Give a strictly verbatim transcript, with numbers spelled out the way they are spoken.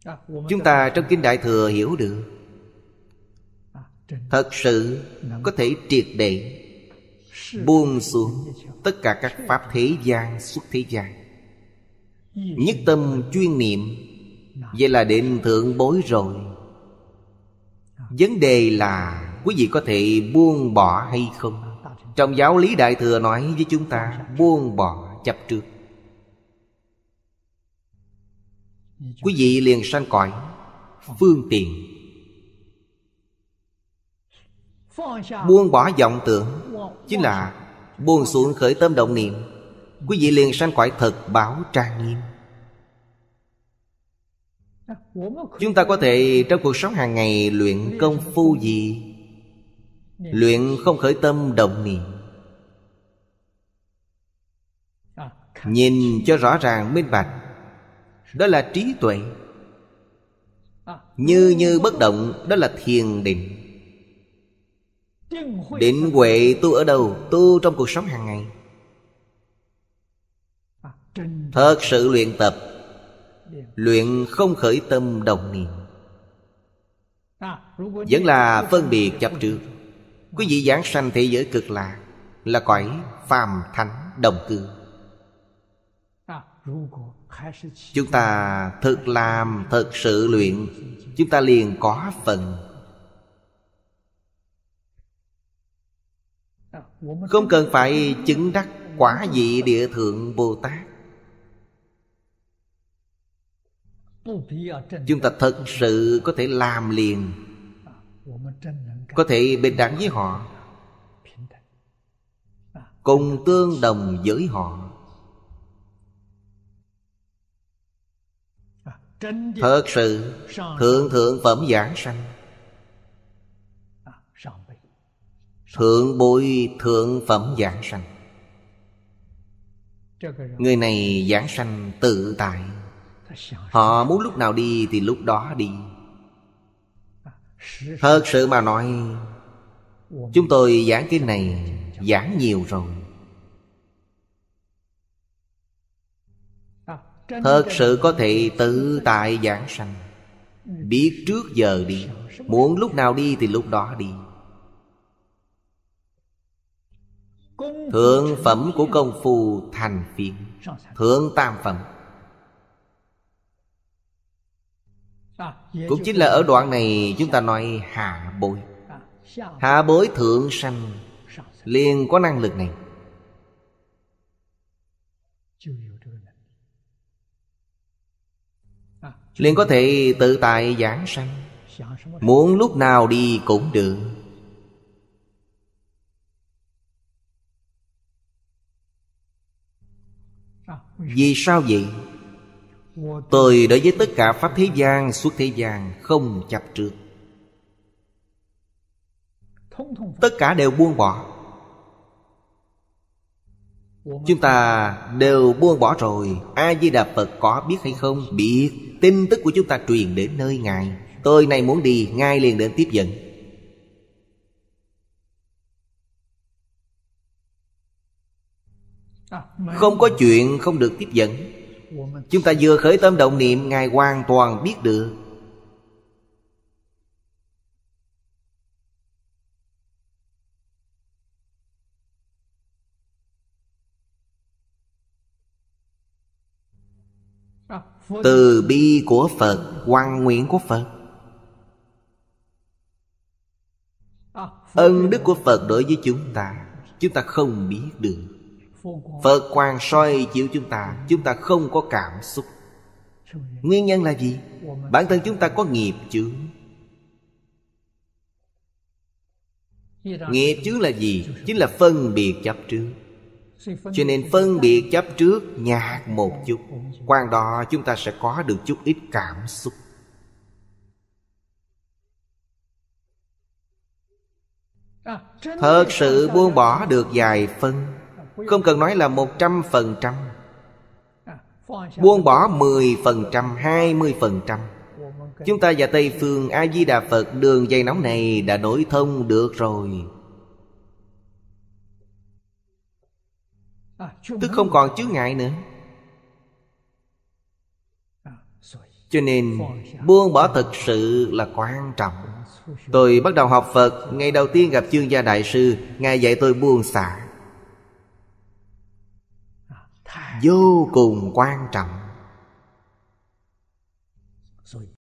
Chúng ta trong Kinh Đại Thừa hiểu được, thật sự có thể triệt để buông xuống tất cả các pháp thế gian xuất thế gian, nhất tâm chuyên niệm, vậy là đến thượng bối rồi. Vấn đề là quý vị có thể buông bỏ hay không? Trong giáo lý Đại Thừa nói với chúng ta buông bỏ chấp trước, quý vị liền sanh cõi phương tiện. Buông bỏ vọng tưởng chính là buông xuống khởi tâm động niệm, quý vị liền sanh cõi thật báo trang nghiêm. Chúng ta có thể trong cuộc sống hàng ngày luyện công phu gì? Luyện không khởi tâm động niệm, nhìn cho rõ ràng minh bạch, đó là trí tuệ. Như như bất động, đó là thiền định. Định huệ tu ở đâu? Tu trong cuộc sống hàng ngày. Thật sự luyện tập, luyện không khởi tâm động niệm, vẫn là phân biệt chấp trước. Quý vị giảng sanh thế giới cực lạc, là cõi phàm thánh đồng cư. Chúng ta thực làm, thật sự luyện, chúng ta liền có phần. Không cần phải chứng đắc quả vị địa thượng Bồ Tát. Chúng ta thật sự có thể làm liền, có thể bình đẳng với họ, cùng tương đồng với họ. Thật sự thượng thượng phẩm giảng sanh, thượng bối thượng phẩm giảng sanh. Người này giảng sanh tự tại, họ muốn lúc nào đi thì lúc đó đi. Thật sự mà nói, chúng tôi giảng cái này giảng nhiều rồi. Thật sự có thể tự tại giảng sanh, biết trước giờ đi, muốn lúc nào đi thì lúc đó đi. Thượng phẩm của công phu thành phiền, thượng tam phẩm. Cũng chính là ở đoạn này chúng ta nói hạ bối. Hạ bối thượng sanh liền có năng lực này, liền có thể tự tại giảng sanh, muốn lúc nào đi cũng được. Vì sao vậy? Tôi đối với tất cả pháp thế gian, xuất thế gian không chấp trước, tất cả đều buông bỏ. Chúng ta đều buông bỏ rồi. A-di-đà Phật có biết hay không? Biết. Tin tức của chúng ta truyền đến nơi Ngài. Tôi này muốn đi, Ngài liền đến tiếp dẫn. Không có chuyện không được tiếp dẫn. Chúng ta vừa khởi tâm động niệm, Ngài hoàn toàn biết được. Từ bi của Phật, hoằng nguyện của Phật, ân đức của Phật đối với chúng ta, chúng ta không biết được. Phật quang soi chiếu chúng ta, chúng ta không có cảm xúc. Nguyên nhân là gì? Bản thân chúng ta có nghiệp chướng. Nghiệp chướng là gì? Chính là phân biệt chấp trước. Cho nên phân biệt chấp trước nhạt một chút, qua đó chúng ta sẽ có được chút ít cảm xúc. Thật sự buông bỏ được vài phân, không cần nói là một trăm phần trăm. Buông bỏ mười phần trăm, hai mươi phần trăm. Chúng ta và Tây Phương A-di-đà Phật đường dây nóng này đã nối thông được rồi, tức không còn chướng ngại nữa. Cho nên buông bỏ thực sự là quan trọng. Tôi bắt đầu học Phật, ngày đầu tiên gặp Chương Gia Đại Sư, Ngài dạy tôi buông xả, vô cùng quan trọng.